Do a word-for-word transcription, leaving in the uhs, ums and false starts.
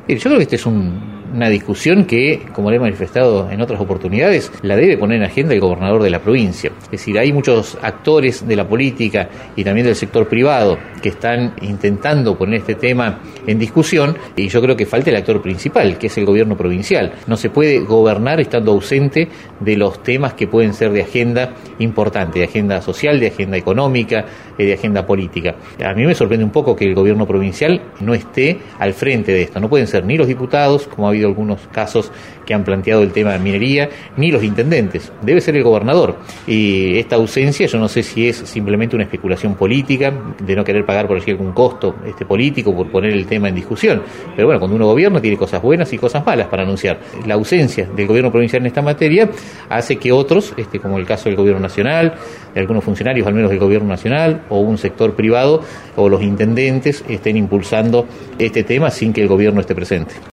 Yo creo que esta es un, una discusión que, como le he manifestado en otras oportunidades, la debe poner en agenda el gobernador de la provincia. Es decir, hay muchos actores de la política y también del sector privado que están intentando poner este tema en discusión, y yo creo que falta el actor principal, que es el gobierno provincial. No se puede gobernar estando ausente de los temas que pueden ser de agenda importante, de agenda social, de agenda económica, de agenda política. A mí me sorprende un poco que el gobierno provincial no esté al frente de esto. No pueden ser ni los diputados, como ha habido algunos casos que han planteado el tema de minería, ni los intendentes. Debe ser el gobernador. Y esta ausencia, yo no sé si es simplemente una especulación política, de no querer pagar por allí algún costo este político por poner el tema en discusión. Pero bueno, cuando uno gobierna tiene cosas buenas y cosas malas para anunciar. La ausencia del gobierno provincial en esta materia hace que otros, este, como el caso del gobierno nacional, de algunos funcionarios, al menos del gobierno nacional, o un sector privado, o los intendentes, estén impulsando este tema sin que el gobierno esté presente.